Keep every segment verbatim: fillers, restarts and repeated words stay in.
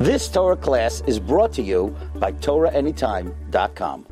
This Torah class is brought to you by Torah Anytime dot com.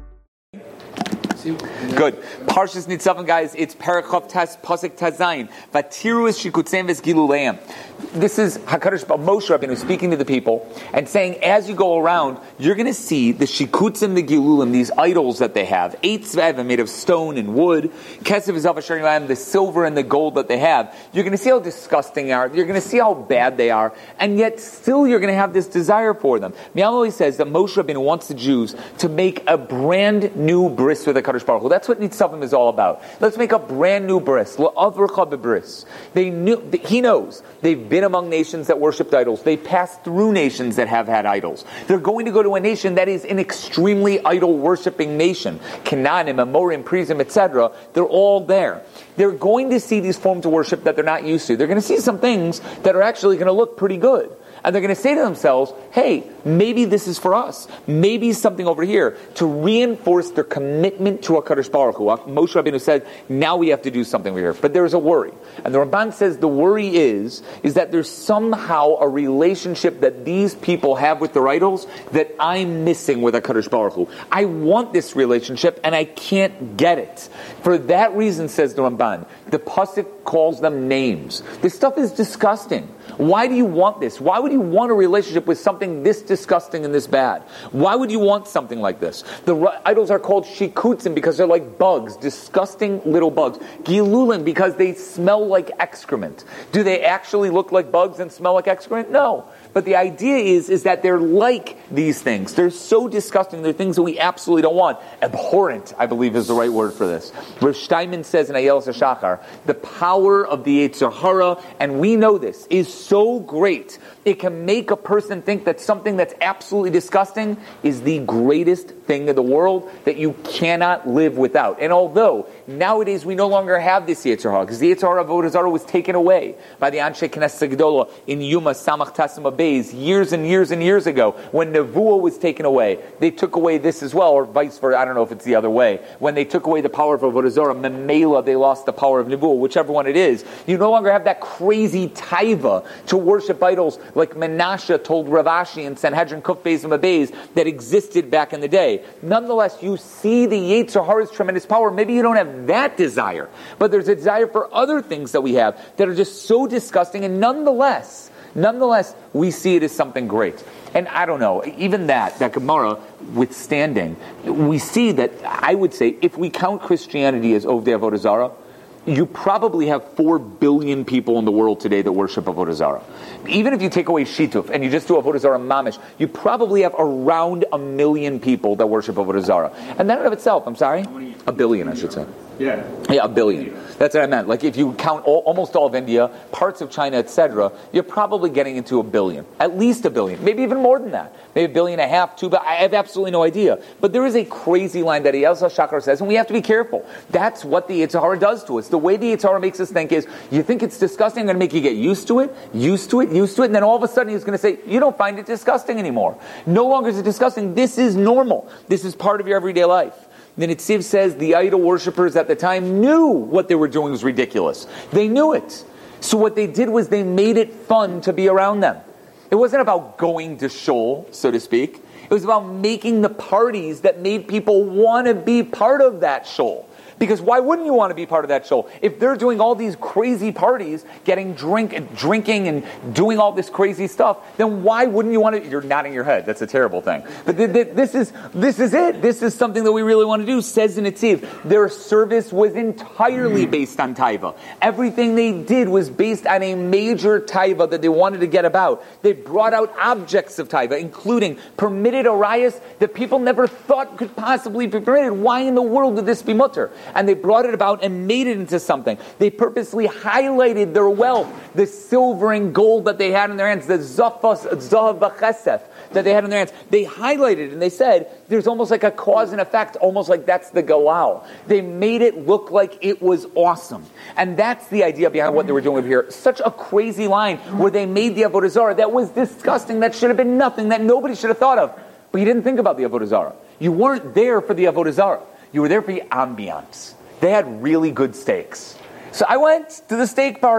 Good. Parshas Nitzavim, guys. It's Parachav Tes Pasuk Tazayin. Vatiru es shikutzem v'sgiluleim. This is Hakadosh Moshe Rabbeinu speaking to the people and saying, as you go around, you're going to see the shikutzim, the gilulim, these idols that they have. Eight tzvevim made of stone and wood. Kesef v'zav asher yimam, the silver and the gold that they have. You're going to see how disgusting they are. You're going to see how bad they are, and yet still you're going to have this desire for them. Mi'aloi says that Moshe Rabbeinu wants the Jews to make a brand new bris with the Kadosh Baruch Hu. That's what Nitzavim is all about. Let's make a brand new bris. La'avrecha b'bris. They knew. He knows they've been among nations that worshipped idols. They passed through nations that have had idols. They're going to go to a nation that is an extremely idol worshipping nation. Canaanim, Amorim, Prizim, et cetera. They're all there. They're going to see these forms of worship that they're not used to. They're going to see some things that are actually going to look pretty good. And they're going to say to themselves, hey, maybe this is for us. Maybe something over here to reinforce their commitment to HaKadosh Baruch Hu. Moshe Rabbeinu said, now we have to do something over here. But there's a worry. And the Ramban says the worry is, is that there's somehow a relationship that these people have with their idols that I'm missing with HaKadosh Baruch Hu. I want this relationship and I can't get it. For that reason, says the Ramban, the Pasuk calls them names. This stuff is disgusting. Why do you want this? Why would you want a relationship with something this disgusting and this bad? Why would you want something like this? The r- idols are called shikutzim because they're like bugs, disgusting little bugs. Gilulim because they smell like excrement. Do they actually look like bugs and smell like excrement? No. But the idea is, is that they're like these things. They're so disgusting. They're things that we absolutely don't want. Abhorrent, I believe, is the right word for this. Rav Steinman says in Ayeles HaShachar, the power of the Yetzer Hara, and we know this, is so great, it can make a person think that something that's absolutely disgusting is the greatest thing in the world that you cannot live without. And although nowadays we no longer have this Yetzer Hara, because the Yetzer Hara of Avodah Zarah was taken away by the Anshe Knesset Gedola in Yuma Samach Tasim Abayz years and years and years ago, when Nevuah was taken away, they took away this as well, or vice versa. I don't know if it's the other way. When they took away the power of Avodah Zarah, Memela, they lost the power of Nevuah, whichever one it is. You no longer have that crazy taiva to worship idols like Menashe told Rav Ashi in Sanhedrin Kuf Beis and Abayz that existed back in the day. Nonetheless, you see the Yetzer Hara's tremendous power. Maybe you don't have that desire, but there's a desire for other things that we have that are just so disgusting, and nonetheless, nonetheless, we see it as something great. And I don't know, even that, that Gemara withstanding, we see that, I would say, if we count Christianity as Ovdei Avodah Zarah, you probably have four billion people in the world today that worship Avodah Zarah. Even if you take away Shituf and you just do Avodah Zarah Mamish, you probably have around a million people that worship Avodah Zarah. And that in of itself, I'm sorry? A billion, I should say. Yeah. Yeah, a billion. That's what I meant. Like if you count all, almost all of India, parts of China, et cetera, you're probably getting into a billion. At least a billion. Maybe even more than that. Maybe a billion and a half, two, but I have absolutely no idea. But there is a crazy line that Ayeles HaShachar says, and we have to be careful. That's what the Yetzer Hara does to us. The way the Yetzer Hara makes us think is, you think it's disgusting, I'm going to make you get used to it, used to it, used to it, and then all of a sudden he's going to say, you don't find it disgusting anymore. No longer is it disgusting. This is normal. This is part of your everyday life. The Netziv says the idol worshippers at the time knew what they were doing was ridiculous. They knew it. So what they did was they made it fun to be around them. It wasn't about going to shul, so to speak. It was about making the parties that made people want to be part of that shul. Because why wouldn't you want to be part of that shul? If they're doing all these crazy parties, getting drink, drinking and doing all this crazy stuff, then why wouldn't you want to? You're nodding your head. That's a terrible thing. But th- th- this is this is it. This is something that we really want to do. Says in Netziv, their service was entirely based on taiva. Everything they did was based on a major taiva that they wanted to get about. They brought out objects of taiva, including permitted arayas that people never thought could possibly be permitted. Why in the world would this be mutter? And they brought it about and made it into something. They purposely highlighted their wealth, the silver and gold that they had in their hands, the zafas, zahav v'chesef that they had in their hands. They highlighted and they said, there's almost like a cause and effect, almost like that's the galal. They made it look like it was awesome. And that's the idea behind what they were doing over here. Such a crazy line where they made the Avodah Zarah that was disgusting, that should have been nothing, that nobody should have thought of. But you didn't think about the Avodah Zarah. You weren't there for the Avodah Zarah. You were there for the ambiance. They had really good steaks. So I went to the steak party.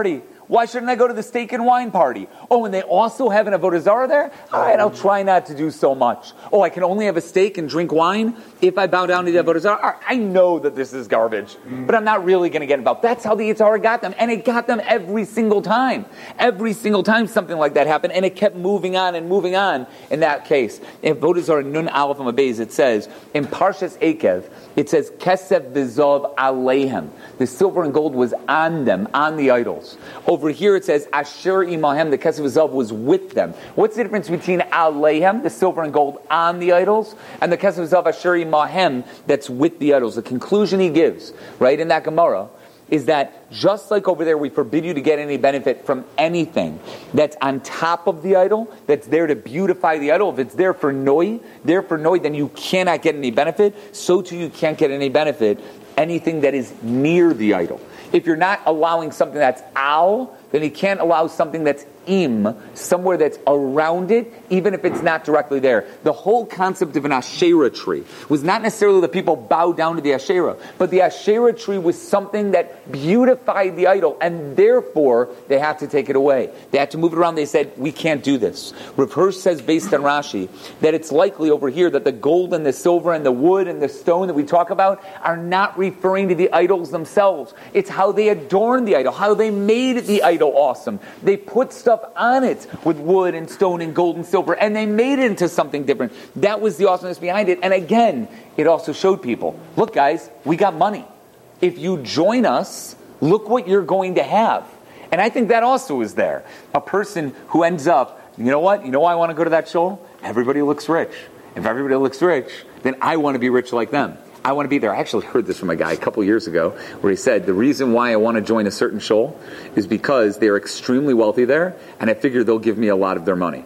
Why shouldn't I go to the steak and wine party? Oh, and they also have an avodah zarah there? All right, I'll try not to do so much. Oh, I can only have a steak and drink wine if I bow down to the avodah zarah? All right, I know that this is garbage, but I'm not really going to get involved. That's how the Yetzer Hara got them, and it got them every single time. Every single time something like that happened, and it kept moving on and moving on in that case. In avodah zarah, Nun Aleph Amabez, it says, in Parshas Ekev, it says, Kesef v'zov aleihem. The silver and gold was on them, on the idols. Over here it says, Asher imahem, the Kesef v'zov was with them. What's the difference between aleihem, the silver and gold on the idols, and the Kesef v'zov Asher imahem, that's with the idols? The conclusion he gives, right, in that Gemara, is that just like over there we forbid you to get any benefit from anything that's on top of the idol, that's there to beautify the idol. If it's there for noi, there for noi, then you cannot get any benefit. So too you can't get any benefit anything that is near the idol. If you're not allowing something that's al, then you can't allow something that's im, somewhere that's around it, even if it's not directly there. The whole concept of an Asherah tree was not necessarily that people bow down to the Asherah, but the Asherah tree was something that beautified the idol, and therefore they had to take it away. They had to move it around. They said, we can't do this. Rav Hirsch says, based on Rashi, that it's likely over here that the gold and the silver and the wood and the stone that we talk about are not referring to the idols themselves. It's how they adorned the idol, how they made the idol awesome. They put stuff on it with wood and stone and gold and silver, and they made it into something different. That was the awesomeness behind it. And again, it also showed people, look guys, we got money. If you join us, look what you're going to have. And I think that also is there. A person who ends up, you know what, you know why I want to go to that show? Everybody looks rich. If everybody looks rich, then I want to be rich like them. I want to be there. I actually heard this from a guy a couple years ago where he said, the reason why I want to join a certain shul is because they're extremely wealthy there, and I figure they'll give me a lot of their money.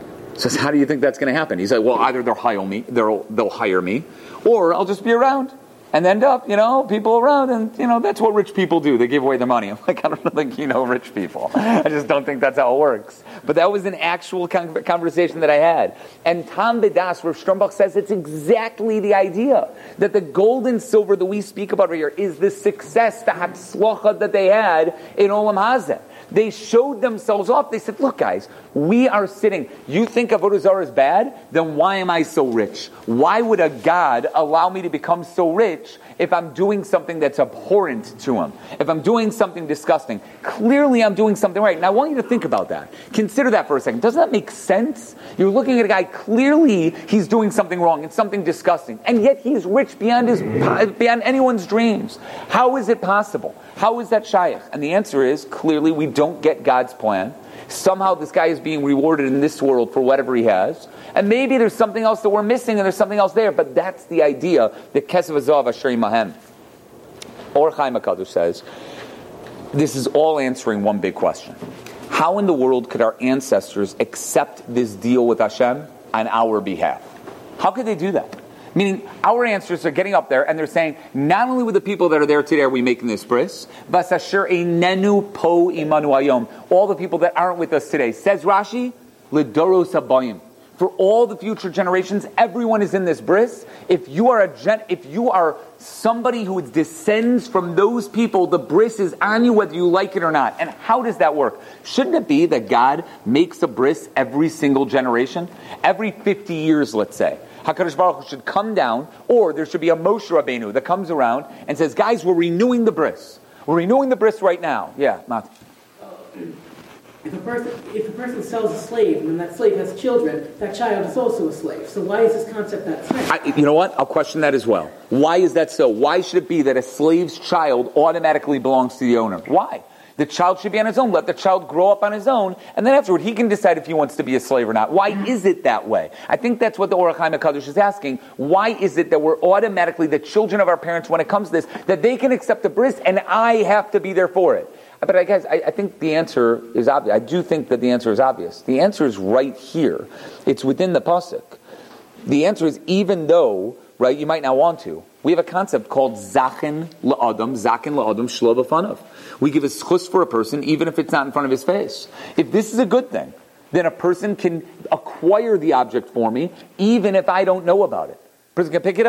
So how do you think that's going to happen? He said, well, either they'll hire me, they'll, they'll hire me, or I'll just be around and end up, you know, people around, and, you know, that's what rich people do. They give away their money. I'm like, I don't think you know rich people. I just don't think that's how it works. But that was an actual conversation that I had. And Tam B'das, Rav Sternbach says it's exactly the idea that the gold and silver that we speak about right here is the success, the hatzlacha that they had in Olam Hazeh. They showed themselves off. They said, look guys, we are sitting. You think Avodah Zarah is bad? Then why am I so rich? Why would a God allow me to become so rich if I'm doing something that's abhorrent to him? If I'm doing something disgusting? Clearly I'm doing something right. Now I want you to think about that. Consider that for a second. Doesn't that make sense? You're looking at a guy, clearly he's doing something wrong. It's something disgusting. And yet he's rich beyond his beyond anyone's dreams. How is it possible? How is that shaykh? And the answer is, clearly we don't get God's plan. Somehow this guy is being rewarded in this world for whatever he has. And maybe there's something else that we're missing and there's something else there. But that's the idea that Kesef v'zov Asher imahem. Or Chaim HaKadosh says, this is all answering one big question. How in the world could our ancestors accept this deal with Hashem on our behalf? How could they do that? Meaning, our ancestors are getting up there and they're saying, not only with the people that are there today are we making this bris, Vasasher einenu po imanu hayom. All the people that aren't with us today. Says Rashi, Lidoros habayim. For all the future generations, everyone is in this bris. If you are a gen- if you are somebody who descends from those people, the bris is on you whether you like it or not. And how does that work? Shouldn't it be that God makes a bris every single generation? Every fifty years, let's say. HaKadosh Baruch Hu should come down, or there should be a Moshe Rabbeinu that comes around and says, guys, we're renewing the bris. We're renewing the bris right now. Yeah, Matt. If a person if a person sells a slave and that slave has children, that child is also a slave. So why is this concept that same? I, you know what? I'll question that as well. Why is that so? Why should it be that a slave's child automatically belongs to the owner? Why? The child should be on his own. Let the child grow up on his own, and then afterward he can decide if he wants to be a slave or not. Why is it that way? I think that's what the Orach Chaim HaKadosh is asking. Why is it that we're automatically the children of our parents when it comes to this, that they can accept the bris and I have to be there for it? But I guess I, I think the answer is obvious. I do think that the answer is obvious. The answer is right here. It's within the pasuk. The answer is, even though, right, you might not want to, we have a concept called Zachin La'adam, Zachin La'adam Shlo B'fanav. We give a schus for a person even if it's not in front of his face. If this is a good thing, then a person can acquire the object for me even if I don't know about it. A person can pick it up.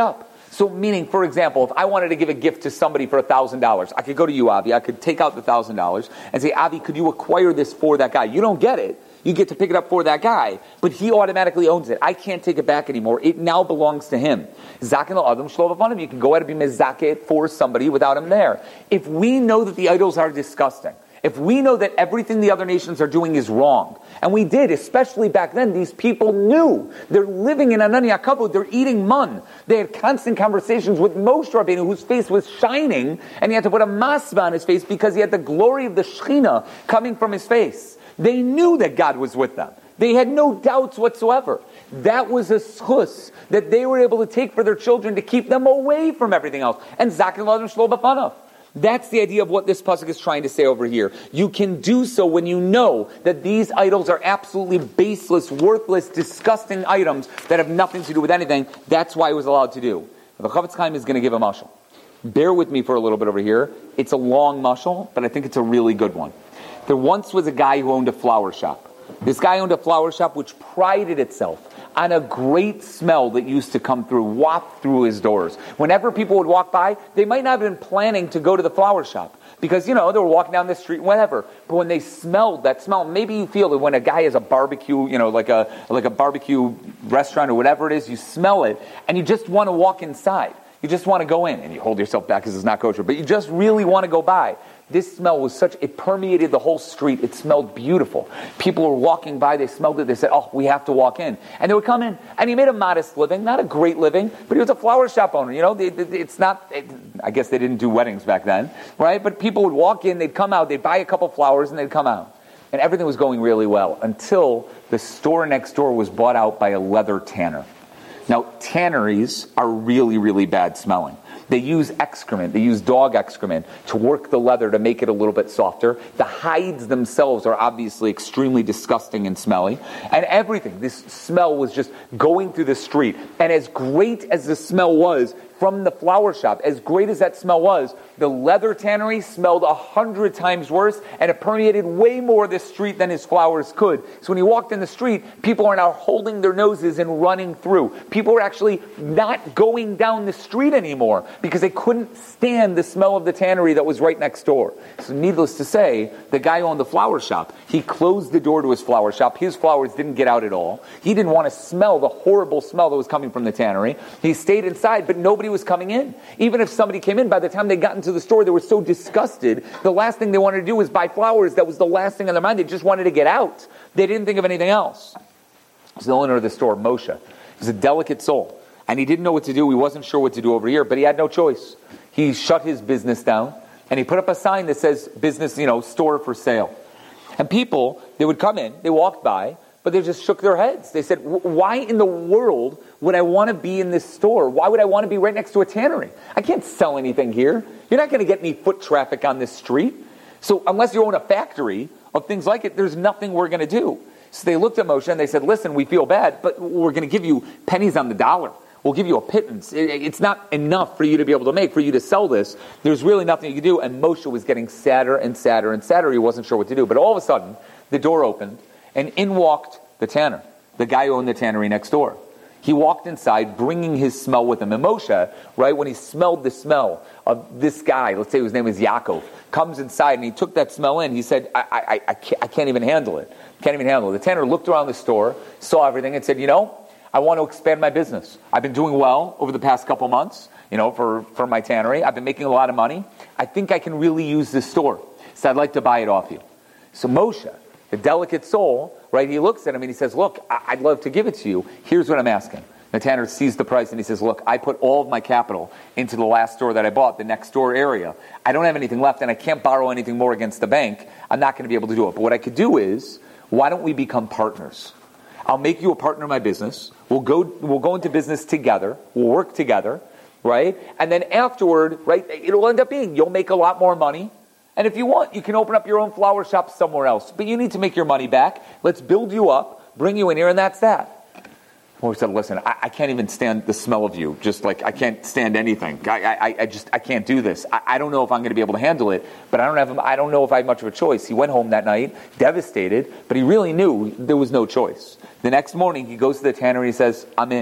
So meaning, for example, if I wanted to give a gift to somebody for one thousand dollars, I could go to you, Avi, I could take out the one thousand dollars and say, Avi, could you acquire this for that guy? You don't get it. You get to pick it up for that guy, but he automatically owns it. I can't take it back anymore. It now belongs to him. Zaken al-Adam shlo b'fanav. You can go ahead and be mezakeh it for somebody without him there. If we know that the idols are disgusting, if we know that everything the other nations are doing is wrong, and we did, especially back then, these people knew. They're living in Anani HaKavod, they're eating mun. They had constant conversations with Moshe Rabbeinu, whose face was shining, and he had to put a masva on his face because he had the glory of the Shekhinah coming from his face. They knew that God was with them. They had no doubts whatsoever. That was a schus that they were able to take for their children to keep them away from everything else. And Zaken al-Adam shlo b'fanav. That's the idea of what this pasuk is trying to say over here. You can do so when you know that these idols are absolutely baseless, worthless, disgusting items that have nothing to do with anything. That's why it was allowed to do. The Chavetz Chaim is going to give a mashal. Bear with me for a little bit over here. It's a long mashal, but I think it's a really good one. There once was a guy who owned a flower shop. This guy owned a flower shop which prided itself on a great smell that used to come through, waft through his doors. Whenever people would walk by, they might not have been planning to go to the flower shop because, you know, they were walking down the street, whatever. But when they smelled that smell, maybe you feel that when a guy has a barbecue, you know, like a like a barbecue restaurant or whatever it is, you smell it and you just want to walk inside. You just want to go in and you hold yourself back because it's not kosher, but you just really want to go by. This smell was such, it permeated the whole street. It smelled beautiful. People were walking by, they smelled it, they said, oh, we have to walk in. And they would come in, and he made a modest living, not a great living, but he was a flower shop owner. You know, they, they, it's not, it, I guess they didn't do weddings back then, right? But people would walk in, they'd come out, they'd buy a couple flowers, and they'd come out. And everything was going really well until the store next door was bought out by a leather tanner. Now, tanneries are really, really bad smelling. They use excrement, they use dog excrement to work the leather to make it a little bit softer. The hides themselves are obviously extremely disgusting and smelly. And everything, this smell was just going through the street. And as great as the smell was from the flower shop, as great as that smell was, the leather tannery smelled a hundred times worse, and it permeated way more of the street than his flowers could. So when he walked in the street, people are now holding their noses and running through. People were actually not going down the street anymore because they couldn't stand the smell of the tannery that was right next door. So needless to say, the guy who owned the flower shop, he closed the door to his flower shop. His flowers didn't get out at all. He didn't want to smell the horrible smell that was coming from the tannery. He stayed inside, but nobody was coming in. Even if somebody came in, by the time they got into the store, they were so disgusted. The last thing they wanted to do was buy flowers. That was the last thing on their mind. They just wanted to get out. They didn't think of anything else. So the owner of the store, Moshe, he was a delicate soul. And he didn't know what to do. He wasn't sure what to do over here, but he had no choice. He shut his business down, and he put up a sign that says, business, you know, store for sale. And people, they would come in, they walked by, but they just shook their heads. They said, why in the world would I want to be in this store? Why would I want to be right next to a tannery? I can't sell anything here. You're not going to get any foot traffic on this street. So unless you own a factory of things like it, there's nothing we're going to do. So they looked at Moshe and they said, listen, we feel bad, but we're going to give you pennies on the dollar. We'll give you a pittance. It's not enough for you to be able to make, for you to sell this. There's really nothing you can do. And Moshe was getting sadder and sadder and sadder. He wasn't sure what to do. But all of a sudden, the door opened, and in walked the tanner, the guy who owned the tannery next door. He walked inside, bringing his smell with him. And Moshe, right, when he smelled the smell of this guy, let's say his name is Yaakov, comes inside and he took that smell in. He said, I, I, I, can't, I can't even handle it. Can't even handle it. The tanner looked around the store, saw everything, and said, you know, I want to expand my business. I've been doing well over the past couple months, you know, for, for my tannery. I've been making a lot of money. I think I can really use this store. So I'd like to buy it off you. So Moshe, the delicate soul, right, he looks at him and he says, look, I'd love to give it to you. Here's what I'm asking. The tanner sees the price and he says, look, I put all of my capital into the last store that I bought, the next door area. I don't have anything left and I can't borrow anything more against the bank. I'm not going to be able to do it. But what I could do is, why don't we become partners? I'll make you a partner in my business. We'll go, we'll go into business together. We'll work together, right? And then afterward, right, it'll end up being, you'll make a lot more money. And if you want, you can open up your own flower shop somewhere else. But you need to make your money back. Let's build you up, bring you in here, and that's that. Moshe said, listen, I, I can't even stand the smell of you. Just like, I can't stand anything. I, I, I just, I can't do this. I, I don't know if I'm going to be able to handle it, but I don't have, I don't know if I have much of a choice. He went home that night, devastated, but he really knew there was no choice. The next morning, he goes to the tannery and he says, I'm in.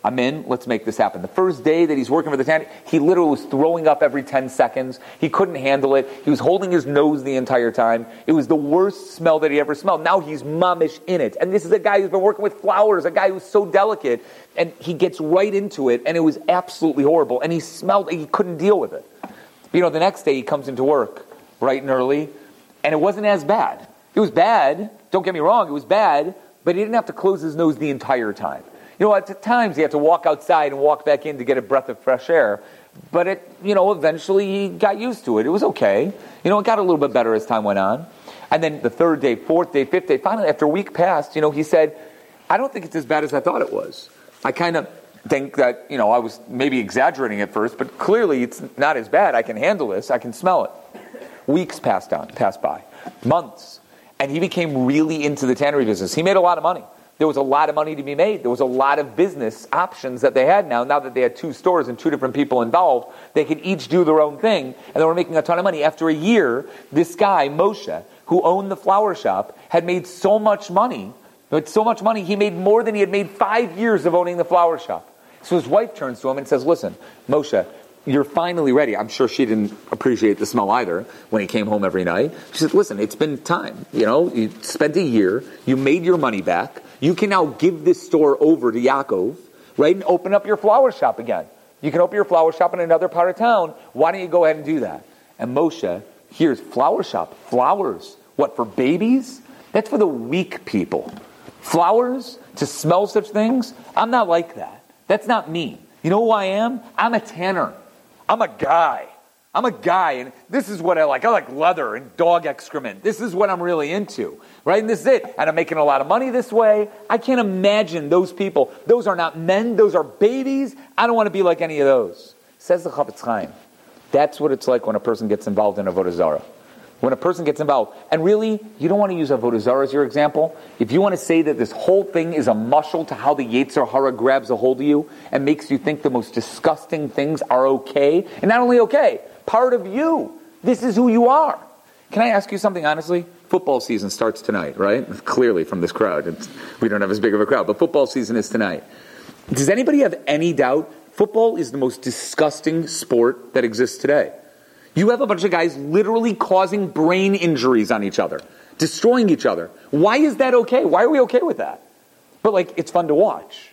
I'm in. Let's make this happen. The first day that he's working for the Tannery, he literally was throwing up every ten seconds. He couldn't handle it. He was holding his nose the entire time. It was the worst smell that he ever smelled. Now he's mamish in it. And this is a guy who's been working with flowers, a guy who's so delicate. And he gets right into it, and it was absolutely horrible. And he smelled, he couldn't deal with it. You know, the next day he comes into work bright and early, and it wasn't as bad. It was bad. Don't get me wrong, it was bad, but he didn't have to close his nose the entire time. You know, at times he had to walk outside and walk back in to get a breath of fresh air. But it, you know, eventually he got used to it. It was okay. You know, it got a little bit better as time went on. And then the third day, fourth day, fifth day, finally after a week passed, you know, he said, I don't think it's as bad as I thought it was. I kind of think that, you know, I was maybe exaggerating at first, but clearly it's not as bad. I can handle this. I can smell it. Weeks passed on, passed by. Months. And he became really into the tannery business. He made a lot of money. There was a lot of money to be made. There was a lot of business options that they had now. Now that they had two stores and two different people involved, they could each do their own thing, and they were making a ton of money. After a year, this guy, Moshe, who owned the flower shop, had made so much money. With so much money, he made more than he had made five years of owning the flower shop. So his wife turns to him and says, listen, Moshe, you're finally ready. I'm sure she didn't appreciate the smell either when he came home every night. She said, listen, it's been time. You know, you spent a year. You made your money back. You can now give this store over to Yaakov, right, and open up your flower shop again. You can open your flower shop in another part of town. Why don't you go ahead and do that? And Moshe here's flower shop. Flowers. What, for babies? That's for the weak people. Flowers, to smell such things? I'm not like that. That's not me. You know who I am? I'm a tanner. I'm a guy. I'm a guy, and this is what I like. I like leather and dog excrement. This is what I'm really into, right? And this is it. And I'm making a lot of money this way. I can't imagine those people. Those are not men. Those are babies. I don't want to be like any of those. Says the Chafetz Chaim. That's what it's like when a person gets involved in Avodah Zarah. When a person gets involved, and really, you don't want to use Avodah Zarah as your example. If you want to say that this whole thing is a mushal to how the Yetzer Hara grabs a hold of you and makes you think the most disgusting things are okay, and not only okay, part of you. This is who you are. Can I ask you something honestly? Football season starts tonight, right? Clearly from this crowd. It's, we don't have as big of a crowd, but football season is tonight. Does anybody have any doubt? Football is the most disgusting sport that exists today. You have a bunch of guys literally causing brain injuries on each other, destroying each other. Why is that okay? Why are we okay with that? But like, it's fun to watch.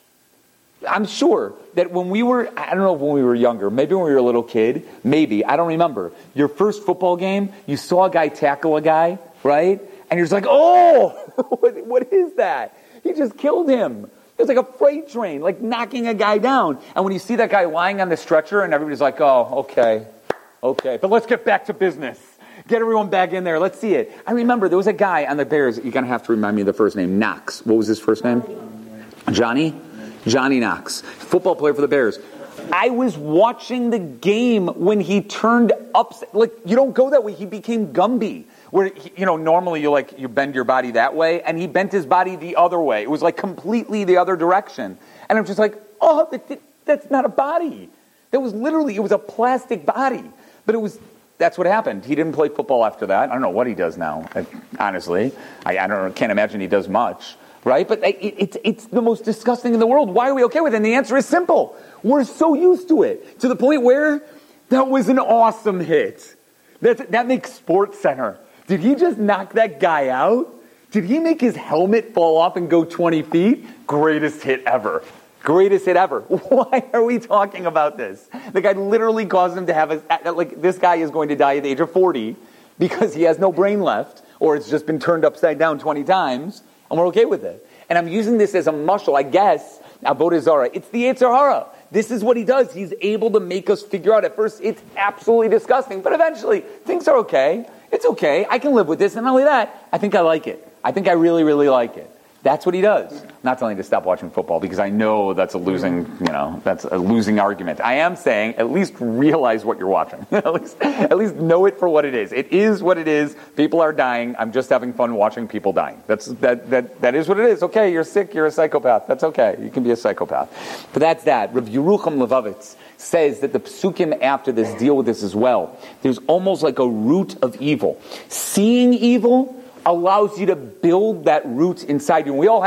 I'm sure that when we were, I don't know if when we were younger, maybe when we were a little kid, maybe, I don't remember. Your first football game, you saw a guy tackle a guy, right? And you're just like, oh, what, what is that? He just killed him. It was like a freight train, like knocking a guy down. And when you see that guy lying on the stretcher and everybody's like, oh, okay, okay. But let's get back to business. Get everyone back in there. Let's see it. I remember there was a guy on the Bears, you're going to have to remind me of the first name, Knox. What was his first name? Johnny? Johnny Knox, football player for the Bears. I was watching the game when he turned upside. Like, you don't go that way. He became Gumby, where he, you know normally you like you bend your body that way, and he bent his body the other way. It was like completely the other direction, and I'm just like, oh, that, that, that's not a body. That was literally it was a plastic body, but it was. That's what happened. He didn't play football after that. I don't know what he does now. Honestly, I, I don't can't imagine he does much. Right? But it, it's it's the most disgusting in the world. Why are we okay with it? And the answer is simple. We're so used to it. To the point where that was an awesome hit. That, that makes Sports Center. Did he just knock that guy out? Did he make his helmet fall off and go twenty feet? Greatest hit ever. Greatest hit ever. Why are we talking about this? The guy literally caused him to have a, like, this guy is going to die at the age of forty because he has no brain left, or it's just been turned upside down twenty times. And we're okay with it. And I'm using this as a mushal, I guess, Avodah Zarah. It's the Yetzer Hara. This is what he does. He's able to make us figure out. At first, it's absolutely disgusting. But eventually, things are okay. It's okay. I can live with this. And not only that, I think I like it. I think I really, really like it. That's what he does. I'm not telling you to stop watching football because I know that's a losing, you know, that's a losing argument. I am saying at least realize what you're watching. at least, at least know it for what it is. It is what it is. People are dying. I'm just having fun watching people dying. That's that that that is what it is. Okay, you're sick. You're a psychopath. That's okay. You can be a psychopath. But that's that. Rav Yerucham Levovitz says that the psukim after this deal with this as well. There's almost like a root of evil. Seeing evil allows you to build that root inside you. And we all have it.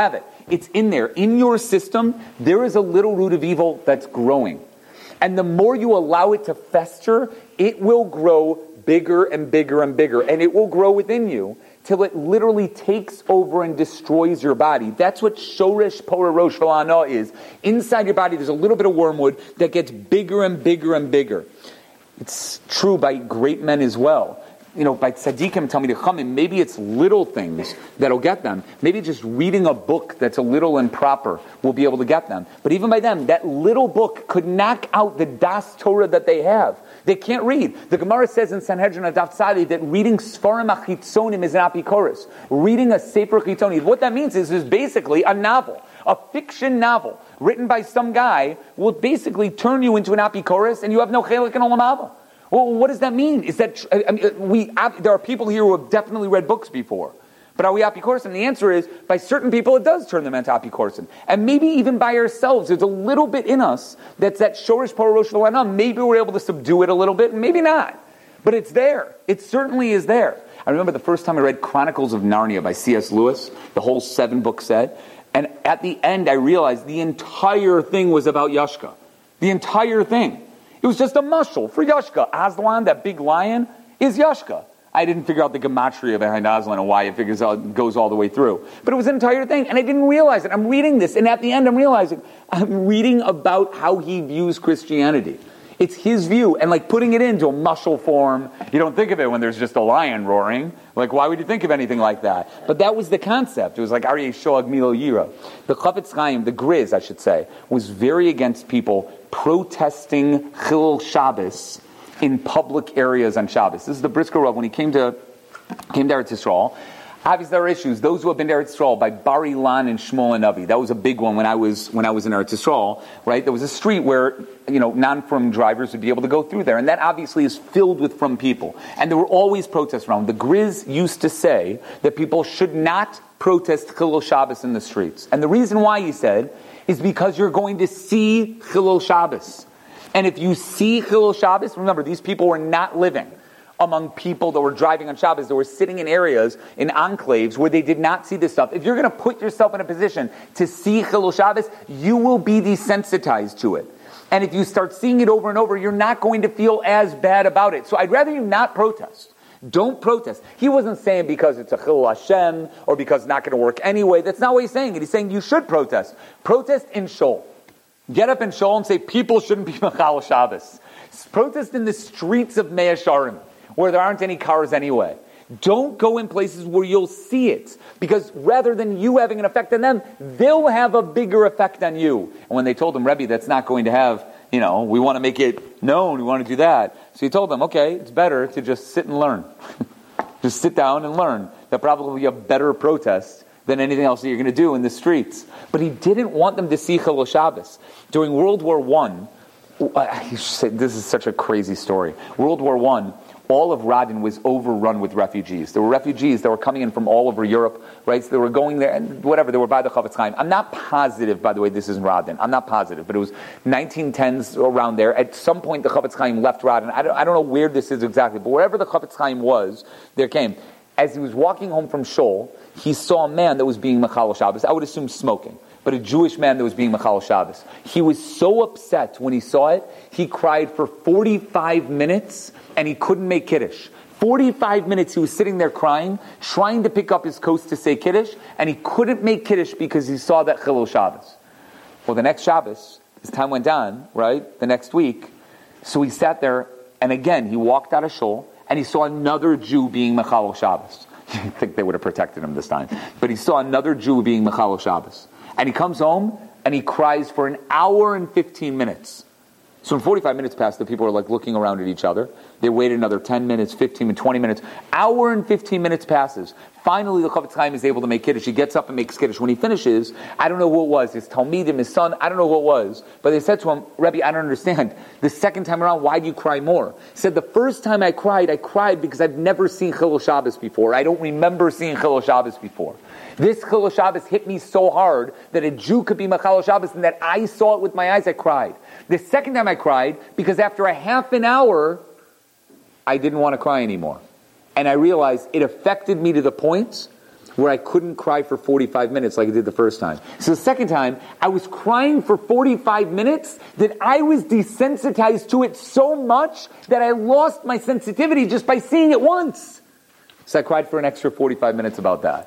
It's in there. In your system, there is a little root of evil that's growing. And the more you allow it to fester, it will grow bigger and bigger and bigger. And it will grow within you till it literally takes over and destroys your body. That's what Shoresh Pora V'La'ana is. Inside your body, there's a little bit of wormwood that gets bigger and bigger and bigger. It's true by great men as well. You know, by tzaddikim, tell me to come in, maybe it's little things that'll get them. Maybe just reading a book that's a little improper will be able to get them. But even by them, that little book could knock out the Das Torah that they have. They can't read. The Gemara says in Sanhedrin Adaf Tzadi that reading Sfarim HaChitzonim is an apikoros. Reading a Sefer Chitzoni. What that means is, is basically a novel. A fiction novel written by some guy will basically turn you into an apikoros and you have no chelik in Olam Haba. Well, what does that mean? Is that I mean, we? There are people here who have definitely read books before, but are we apikorsin? And the answer is, by certain people, it does turn them into apikorsin, and maybe even by ourselves, there's a little bit in us that's that shorish porosh v'la'ana. Maybe we're able to subdue it a little bit, and maybe not, but it's there. It certainly is there. I remember the first time I read Chronicles of Narnia by C S Lewis, the whole seven book set, and at the end I realized the entire thing was about Yashka. The entire thing. It was just a mushal for Yashka. Aslan, that big lion, is Yashka. I didn't figure out the gematria behind Aslan and why it figures out, goes all the way through. But it was an entire thing, and I didn't realize it. I'm reading this, and at the end I'm realizing I'm reading about how he views Christianity. It's his view, and like putting it into a mushal form, you don't think of it when there's just a lion roaring. Like, why would you think of anything like that? But that was the concept. It was like Aryeh Shoag Milo Yira. The Chafetz Chaim, the Griz, I should say, was very against people protesting Chilul Shabbos in public areas on Shabbos. This is the Brisker Rav when he came to came to Eretz Yisrael. Obviously, there are issues. Those who have been to Eretz Yisrael by Bar Ilan and Shmuel Navi. That was a big one when I was when I was in Eretz Yisrael. Right, there was a street where you know non-from drivers would be able to go through there, and that obviously is filled with from people. And there were always protests around. The Griz used to say that people should not protest Chilul Shabbos in the streets, and the reason why, he said, is because you're going to see Chilul Shabbos, and if you see Chilul Shabbos, remember these people were not living among people that were driving on Shabbos, that were sitting in areas, in enclaves, where they did not see this stuff. If you're going to put yourself in a position to see Chilul Shabbos, you will be desensitized to it. And if you start seeing it over and over, you're not going to feel as bad about it. So I'd rather you not protest. Don't protest. He wasn't saying because it's a Chilul Hashem, or because it's not going to work anyway. That's not what he's saying. He's saying you should protest. Protest in Shul. Get up in Shul and say people shouldn't be Mechal Shabbos. Protest in the streets of Mea Sharim, where there aren't any cars anyway. Don't go in places where you'll see it, because rather than you having an effect on them, they'll have a bigger effect on you. And when they told him, Rebbe, that's not going to have, you know, we want to make it known, we want to do that. So he told them, okay, it's better to just sit and learn. Just sit down and learn. That probably will be a better protest than anything else that you're going to do in the streets. But he didn't want them to see Chilul Shabbos. During World War One, this is such a crazy story. World War One, all of Radin was overrun with refugees. There were refugees that were coming in from all over Europe, right? So they were going there, and whatever, they were by the Chafetz Chaim. I'm not positive, by the way, this isn't Radin. I'm not positive, but it was nineteen tens around there. At some point, the Chafetz Chaim left Radin. I don't, I don't know where this is exactly, but wherever the Chafetz Chaim was, there came. As he was walking home from Shul, he saw a man that was being Mechal Shabbos. I would assume smoking, but a Jewish man that was being Mechal Shabbos. He was so upset when he saw it, he cried for forty-five minutes, and he couldn't make Kiddush. forty-five minutes he was sitting there crying, trying to pick up his coat to say Kiddush, and he couldn't make Kiddush because he saw that Chilul Shabbos. Well, the next Shabbos, as time went on, right, the next week, so he sat there, and again, he walked out of Shul, and he saw another Jew being Mechal Shabbos. I think they would have protected him this time. But he saw another Jew being Mechal Shabbos. And he comes home, and he cries for an hour and fifteen minutes. So when forty-five minutes passed, the people were like looking around at each other. They waited another ten minutes, fifteen minutes, twenty minutes. Hour and fifteen minutes passes. Finally, the Chafetz Chaim is able to make Kiddush. He gets up and makes Kiddush. When he finishes, I don't know who it was, his Talmidim, his son, I don't know who it was. But they said to him, Rebbe, I don't understand. The second time around, why do you cry more? He said, the first time I cried, I cried because I've never seen Chilul Shabbos before. I don't remember seeing Chilul Shabbos before. This Chilul Shabbos hit me so hard that a Jew could be Mechal Shabbos, and that I saw it with my eyes, I cried. The second time I cried, because after a half an hour, I didn't want to cry anymore. And I realized it affected me to the point where I couldn't cry for forty-five minutes like I did the first time. So the second time, I was crying for forty-five minutes that I was desensitized to it so much that I lost my sensitivity just by seeing it once. So I cried for an extra forty-five minutes about that.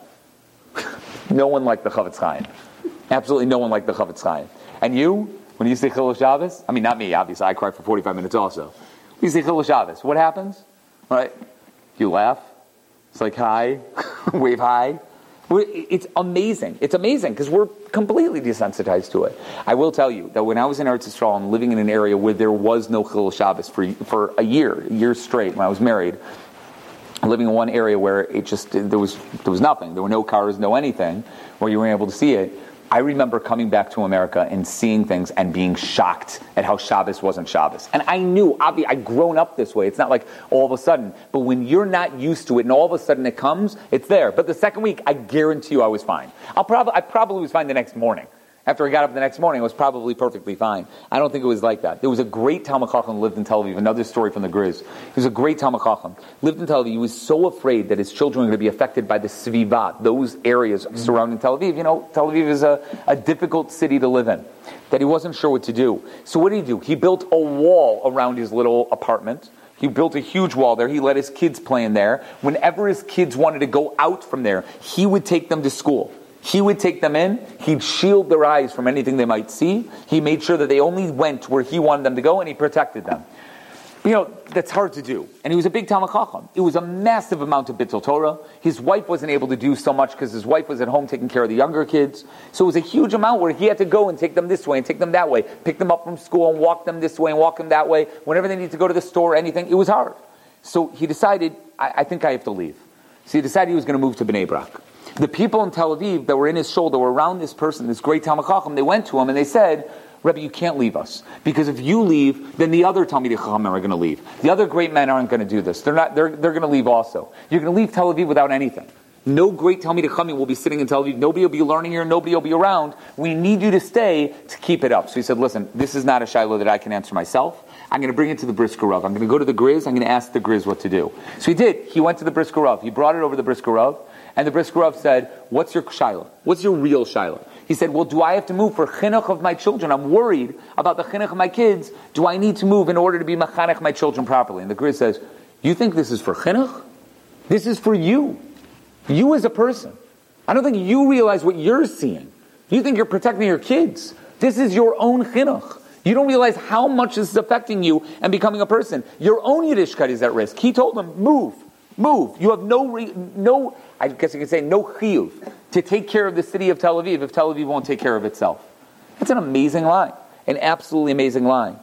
No one liked the Chavetz Chaim. Absolutely no one liked the Chavetz Chaim. And you, when you say Chilul Shabbos, I mean not me, obviously, I cried for forty-five minutes also. When you say Chilul Shabbos, what happens? Right? You laugh. It's like hi, wave hi. It's amazing. It's amazing because we're completely desensitized to it. I will tell you that when I was in Eretz Yisrael and living in an area where there was no Chilul Shabbos for for a year, a year straight, when I was married, living in one area where it just there was there was nothing, there were no cars, no anything, where you weren't able to see it. I remember coming back to America and seeing things and being shocked at how Shabbos wasn't Shabbos. And I knew, obviously, I'd grown up this way. It's not like all of a sudden. But when you're not used to it and all of a sudden it comes, it's there. But the second week, I guarantee you I was fine. I'll probably, I probably was fine the next morning. After I got up the next morning, I was probably perfectly fine. I don't think it was like that. There was a great Talmid Chacham who lived in Tel Aviv. Another story from the Grizz. He was a great Talmid Chacham. Lived in Tel Aviv. He was so afraid that his children were going to be affected by the Sviva, those areas surrounding Tel Aviv. You know, Tel Aviv is a, a difficult city to live in. That he wasn't sure what to do. So what did he do? He built a wall around his little apartment. He built a huge wall there. He let his kids play in there. Whenever his kids wanted to go out from there, he would take them to school. He would take them in. He'd shield their eyes from anything they might see. He made sure that they only went where he wanted them to go, and he protected them. But, you know, that's hard to do. And he was a big Talmid Chacham. It was a massive amount of Bittul Torah. His wife wasn't able to do so much because his wife was at home taking care of the younger kids. So it was a huge amount where he had to go and take them this way and take them that way, pick them up from school and walk them this way and walk them that way. Whenever they need to go to the store or anything, it was hard. So he decided, I, I think I have to leave. So he decided he was going to move to Bnei Brak. The people in Tel Aviv that were in his shoulder, were around this person, this great Talmid Chacham, they went to him and they said, Rebbe, you can't leave us. Because if you leave, then the other Talmidei Chacham are going to leave. The other great men aren't going to do this. They're not. They're, they're going to leave also. You're going to leave Tel Aviv without anything. No great Talmidei Chacham will be sitting in Tel Aviv. Nobody will be learning here. Nobody will be around. We need you to stay to keep it up. So he said, listen, this is not a shiloh that I can answer myself. I'm going to bring it to the Brisker Rav. I'm going to go to the Grizz. I'm going to ask the Grizz what to do. So he did. He went to the Brisker Rav. He brought it over to the Brisker Rav. And the Brisker Rav said, what's your shiloh? What's your real shiloh? He said, well, do I have to move for chinuch of my children? I'm worried about the chinuch of my kids. Do I need to move in order to be machanech my children properly? And the Grizz says, you think this is for chinuch? This is for you. You as a person. I don't think you realize what you're seeing. You think you're protecting your kids. This is your own chinuch. You don't realize how much this is affecting you and becoming a person. Your own Yiddishkeit is at risk. He told them, move, move. You have no, re- no, I guess you could say, no chiyuv to take care of the city of Tel Aviv if Tel Aviv won't take care of itself. That's an amazing line. An absolutely amazing line.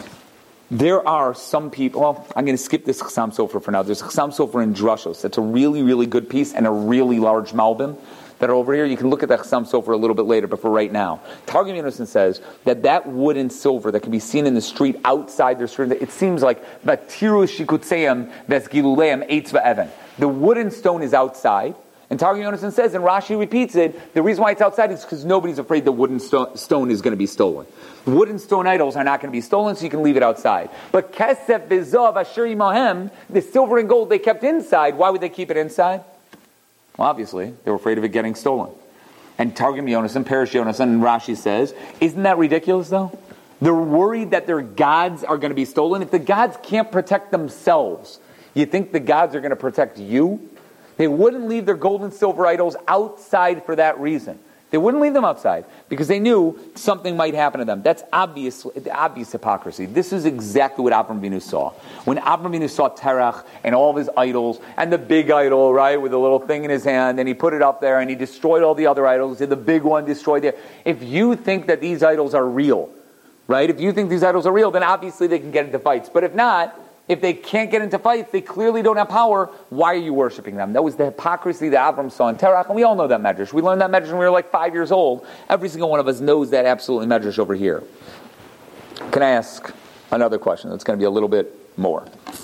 There are some people, well, I'm going to skip this Chassam Sofer for now. There's Chassam Sofer in Drushos. That's a really, really good piece and a really large Malbim that are over here. You can look at that Chassam Sofer a little bit later, but for right now. Targum Yonason says that that wood and silver that can be seen in the street outside their street, it seems like Vatiru Shikutseim Vesgiluleim Eitz Va'evan. The wood and stone is outside. And Targum Yonason says, and Rashi repeats it, the reason why it's outside is because nobody's afraid the wood and sto- stone is going to be stolen. Wood and stone idols are not going to be stolen, so you can leave it outside. But Kesef V'Zav Asher Imahem, the silver and gold they kept inside, why would they keep it inside? Well, obviously, they were afraid of it getting stolen. And Targum Yonason, Perish Yonason, and Rashi says, isn't that ridiculous though? They're worried that their gods are going to be stolen. If the gods can't protect themselves, you think the gods are going to protect you? They wouldn't leave their gold and silver idols outside for that reason. They wouldn't leave them outside because they knew something might happen to them. That's obvious, obvious hypocrisy. This is exactly what Avram Avinu saw. When Avram Avinu saw Terach and all of his idols and the big idol, right, with a little thing in his hand, and he put it up there and he destroyed all the other idols, and the big one destroyed it. If you think that these idols are real, right, if you think these idols are real, then obviously they can get into fights. But if not, if they can't get into fights, they clearly don't have power. Why are you worshiping them? That was the hypocrisy that Avram saw in Terach, and we all know that medrash. We learned that medrash when we were like five years old. Every single one of us knows that absolutely medrash over here. Can I ask another question that's going to be a little bit more?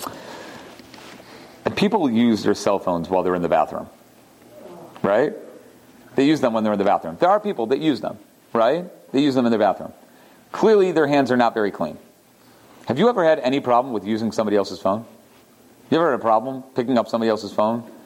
People use their cell phones while they're in the bathroom, right? They use them when they're in the bathroom. There are people that use them, right? They use them in their bathroom. Clearly, their hands are not very clean. Have you ever had any problem with using somebody else's phone? You ever had a problem picking up somebody else's phone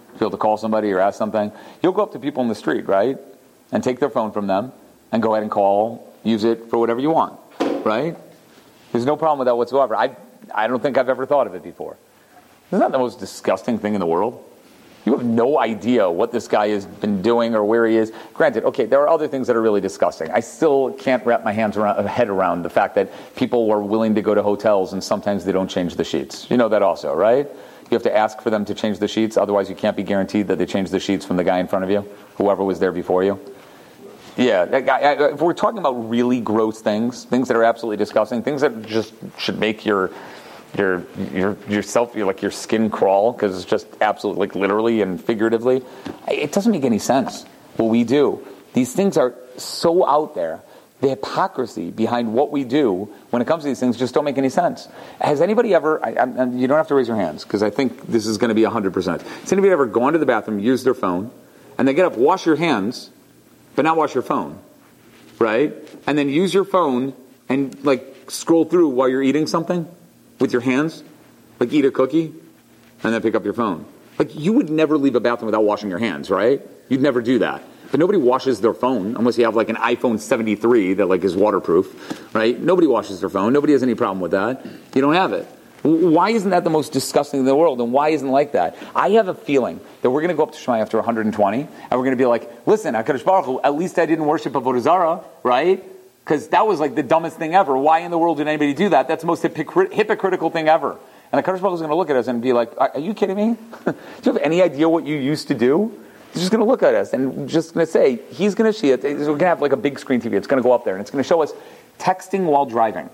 be able to call somebody or ask something. You'll go up to people in the street, right? And take their phone from them and go ahead and call, use it for whatever you want, right? There's no problem with that whatsoever. I I don't think I've ever thought of it before. Isn't that the most disgusting thing in the world? You have no idea what this guy has been doing or where he is. Granted, okay, there are other things that are really disgusting. I still can't wrap my hands around, head around the fact that people are willing to go to hotels and sometimes they don't change the sheets. You know that also, right? You have to ask for them to change the sheets, otherwise you can't be guaranteed that they change the sheets from the guy in front of you, whoever was there before you. Yeah, if we're talking about really gross things, things that are absolutely disgusting, things that just should make your your your yourself your, like your skin crawl because it's just absolutely, like literally and figuratively, it doesn't make any sense what we do. These things are so out there. The hypocrisy behind what we do when it comes to these things just don't make any sense. Has anybody ever, I, I, you don't have to raise your hands because I think this is going to be one hundred percent. Has anybody ever gone to the bathroom, used their phone, and then get up, wash your hands, but not wash your phone, right? And then use your phone and like scroll through while you're eating something with your hands, like eat a cookie, and then pick up your phone. Like you would never leave a bathroom without washing your hands, right? You'd never do that. But nobody washes their phone unless you have like an iPhone seventy-three that like is waterproof, right? Nobody washes their phone. Nobody has any problem with that. You don't have it. Why isn't that the most disgusting thing in the world? And why isn't it like that? I have a feeling that we're going to go up to Shema after one hundred twenty, and we're going to be like, listen, HaKadosh Baruch Hu, at least I didn't worship Avodah Zarah, right? Because that was like the dumbest thing ever. Why in the world did anybody do that? That's the most hypocr- hypocritical thing ever. And HaKadosh Baruch Hu is going to look at us and be like, are, are you kidding me? Do you have any idea what you used to do? He's just going to look at us and just going to say, he's going to see it. We're going to have like a big screen T V. It's going to go up there and it's going to show us texting while driving.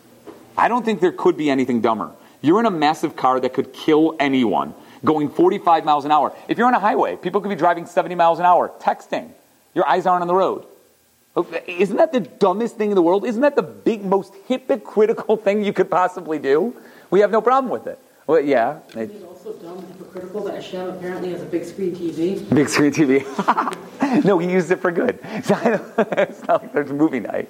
I don't think there could be anything dumber. You're in a massive car that could kill anyone, going forty-five miles an hour. If you're on a highway, people could be driving seventy miles an hour, texting. Your eyes aren't on the road. Isn't that the dumbest thing in the world? Isn't that the big, most hypocritical thing you could possibly do? We have no problem with it. Well, yeah. It is also dumb and hypocritical that Hashem apparently has a big screen T V. Big screen T V. No, he used it for good. It's not like there's movie night.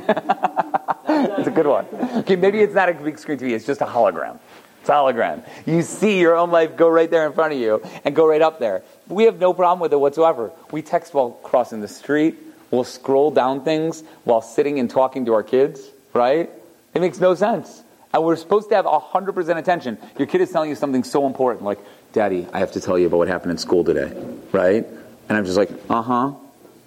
It's a good one. Okay, maybe it's not a big screen T V. It's just a hologram. It's a hologram. You see your own life go right there in front of you and go right up there. We have no problem with it whatsoever. We text while crossing the street. We'll scroll down things while sitting and talking to our kids, right? It makes no sense. And we're supposed to have one hundred percent attention. Your kid is telling you something so important, like, Daddy, I have to tell you about what happened in school today, right? And I'm just like, uh-huh. No,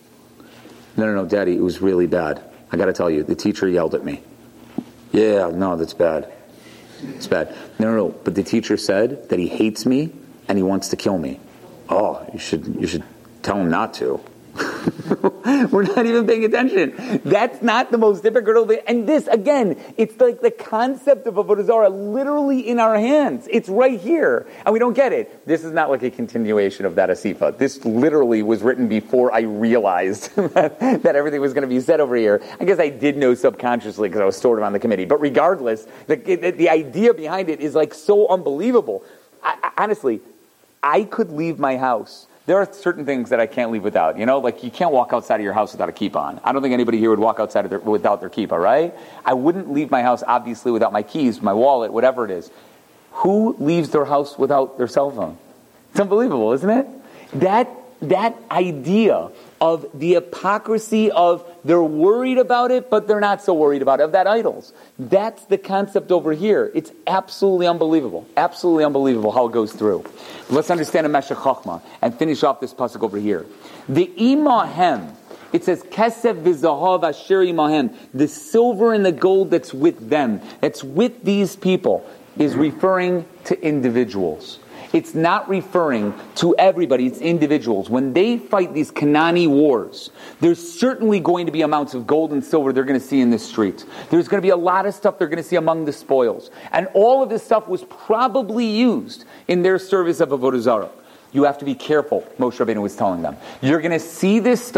no, no, Daddy, it was really bad. I got to tell you, the teacher yelled at me. Yeah, no, that's bad. It's bad. No, no, no, but the teacher said that he hates me and he wants to kill me. Oh, you should, you should tell him not to. We're not even paying attention. That's not the most hypocritical thing. And this, again, it's like the concept of Avodah Zarah literally in our hands. It's right here. And we don't get it. This is not like a continuation of that Asifa. This literally was written before I realized that, that everything was going to be said over here. I guess I did know subconsciously because I was sort of on the committee. But regardless, the, the, the idea behind it is like so unbelievable. I, I, honestly, I could leave my house. There are certain things that I can't leave without. You know, like you can't walk outside of your house without a kippah on. I don't think anybody here would walk outside of their, without their kippah, right? I wouldn't leave my house, obviously, without my keys, my wallet, whatever it is. Who leaves their house without their cell phone? It's unbelievable, isn't it? That that idea of the hypocrisy of they're worried about it, but they're not so worried about it, of that idols. That's the concept over here. It's absolutely unbelievable. Absolutely unbelievable how it goes through. Let's understand a Meshech Chochmah and finish off this pasuk over here. The imahem, it says, Kesef v'zahav asher imahem, the silver and the gold that's with them, that's with these people, is referring to individuals. It's not referring to everybody, it's individuals. When they fight these Canaanite wars, there's certainly going to be amounts of gold and silver they're going to see in the streets. There's going to be a lot of stuff they're going to see among the spoils. And all of this stuff was probably used in their service of Avodah Zarah. You have to be careful, Moshe Rabbeinu was telling them. You're going to see this stuff,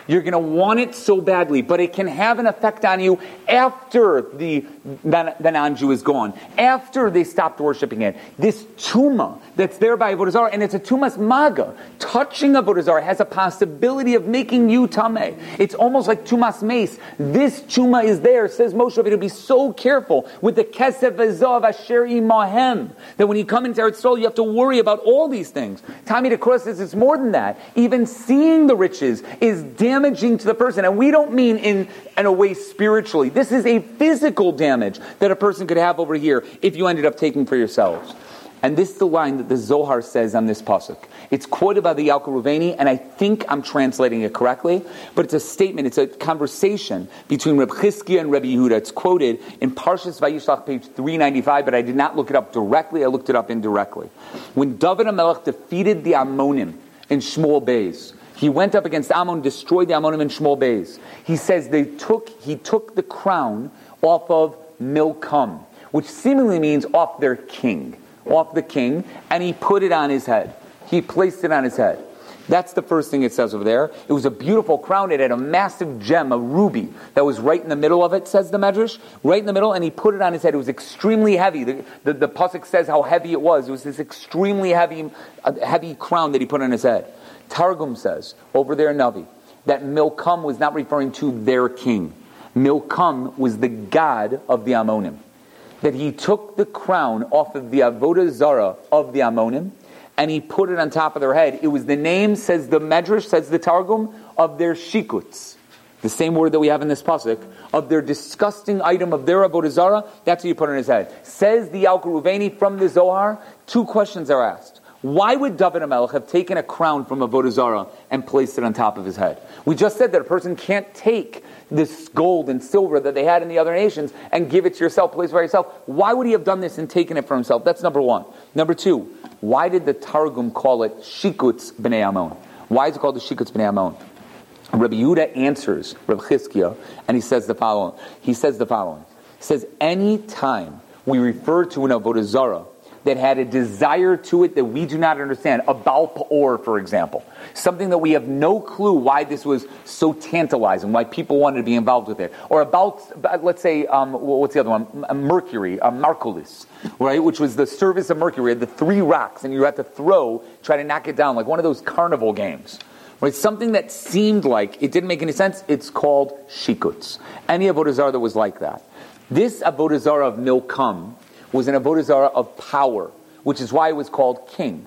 You're going to want it so badly, but it can have an effect on you after the, the, the non-Jew is gone, after they stopped worshiping it. This tuma that's there by Avodah Zarah, and it's a tumas maga. Touching Avodah Zarah has a possibility of making you tameh. It's almost like tumas mace. This tuma is there, says Moshe Rabbeinu, be so careful with the kesef v'zav asher imahem, that when you come into Eretz Yisrael, you have to worry about all these things. Tommy the Cross says it's more than that. Even seeing the riches is damaging to the person. And we don't mean in, in a way spiritually. This is a physical damage that a person could have over here if you ended up taking for yourselves. And this is the line that the Zohar says on this pasuk. It's quoted by the Yalkut Ruveni, and I think I'm translating it correctly, but it's a statement, it's a conversation between Reb Chizkiah and Reb Yehuda. It's quoted in Parshas Vayishlach, page three ninety-five, but I did not look it up directly, I looked it up indirectly. When David HaMelech defeated the Ammonim in Shmuel Beis, he went up against Ammon, destroyed the Ammonim in Shmuel Beis. He says they took, he took the crown off of Milcom, which seemingly means off their king. off the king, and he put it on his head. He placed it on his head. That's the first thing it says over there. It was a beautiful crown. It had a massive gem, a ruby, that was right in the middle of it, says the Medrash. Right in the middle, and he put it on his head. It was extremely heavy. The, the, the pasuk says how heavy it was. It was this extremely heavy, uh, heavy crown that he put on his head. Targum says, over there in Navi, that Milcom was not referring to their king. Milcom was the god of the Ammonim. That he took the crown off of the Avodah Zarah of the Ammonim, and he put it on top of their head. It was the name, says the Medrash, says the Targum, of their shikuts. The same word that we have in this pasuk, of their disgusting item of their Avodah Zarah, that's what he put on his head. Says the Yalkut Ruveni from the Zohar, two questions are asked. Why would David HaMelech have taken a crown from Avodah Zarah and placed it on top of his head? We just said that a person can't take this gold and silver that they had in the other nations and give it to yourself, place it by yourself. Why would he have done this and taken it for himself? That's number one. Number two, why did the Targum call it Shikuts B'nai Ammon? Why is it called the Shikuts B'nai Ammon? Rabbi Yehuda answers Rabbi Chizkiah, and he says the following. He says the following. He says, any time we refer to an Avodah Zarah that had a desire to it that we do not understand, a Baal Pa'or, for example, something that we have no clue why this was so tantalizing, why people wanted to be involved with it, or about, let's say, um, what's the other one? Mercury, uh, Marcolis, right, which was the service of Mercury, the three rocks, and you had to throw, try to knock it down, like one of those carnival games. Right, something that seemed like it didn't make any sense, it's called shikuts. Any Avodah Zarah that was like that. This Avodah Zarah of Milcom was an Avodah Zarah of power, which is why it was called king.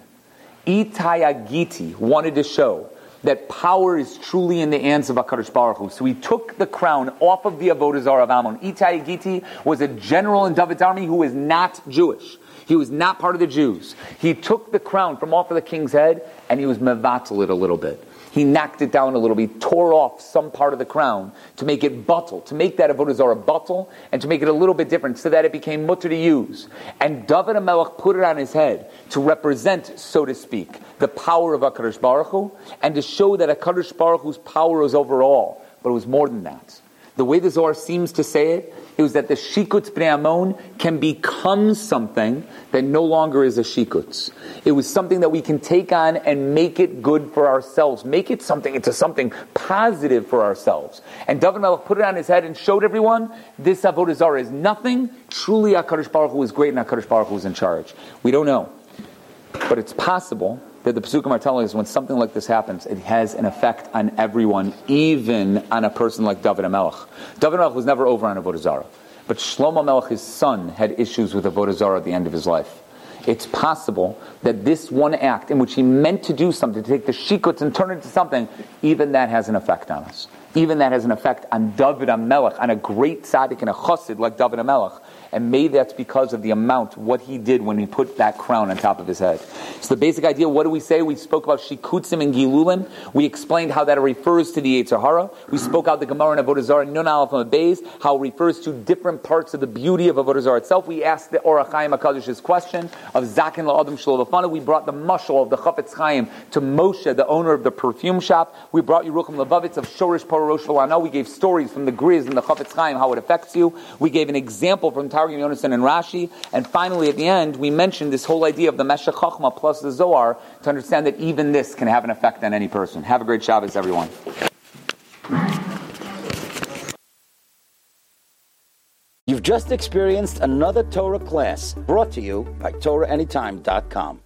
Itai Agiti wanted to show that power is truly in the hands of HaKadosh Baruch Hu. So he took the crown off of the Avodah Zarah of Ammon. Itai Agiti was a general in David's army who was not Jewish. He was not part of the Jews. He took the crown from off of the king's head and he was mevatel it a little bit. He knocked it down a little bit, tore off some part of the crown to make it buttel, to make that Avodah Zarah buttel, and to make it a little bit different so that it became mutter to use. And David HaMelech put it on his head to represent, so to speak, the power of HaKadosh Baruch Hu, and to show that HaKadosh Baruch Hu's power was over all, but it was more than that. The way the Zohar seems to say it, it was that the shikuts b'nei Ammon can become something that no longer is a shikuts. It was something that we can take on and make it good for ourselves, make it something into something positive for ourselves. And David HaMelech put it on his head and showed everyone this Avodah Zarah is nothing. Truly, HaKadosh Baruch Hu is great, and HaKadosh Baruch Hu is in charge. We don't know, but it's possible that the Pesukim are telling us when something like this happens, it has an effect on everyone, even on a person like David HaMelech. David HaMelech was never over on Avodah Zarah, but Shlomo HaMelech, his son, had issues with Avodah Zarah at the end of his life. It's possible that this one act in which he meant to do something, to take the shikuts and turn it into something, even that has an effect on us. Even that has an effect on David HaMelech, on a great tzaddik and a chassid like David HaMelech. And maybe that's because of the amount, what he did when he put that crown on top of his head. So the basic idea, what do we say? We spoke about shikutzim and gilulim. We explained how that refers to the Yetzer Hara. We spoke out the Gemara in Avodah Zarah, Nun Aleph Amud Beis, how it refers to different parts of the beauty of Avodah Zarah itself. We asked the Orach Chaim HaKadosh's question of Zaken La'adam Shelo Lefanav. We brought the mashal of the Chafetz Chaim to Moshe, the owner of the perfume shop. We brought Yerucham Levavitz of Shorish Parosh V'Lano. We gave stories from the Griz and the Chafetz Chaim, how it affects you. We gave an example from Targum Yonasan and Rashi. And finally, at the end, we mentioned this whole idea of the Meshech Chochmah plus the Zohar to understand that even this can have an effect on any person. Have a great Shabbos, everyone. You've just experienced another Torah class brought to you by Torah Anytime dot com.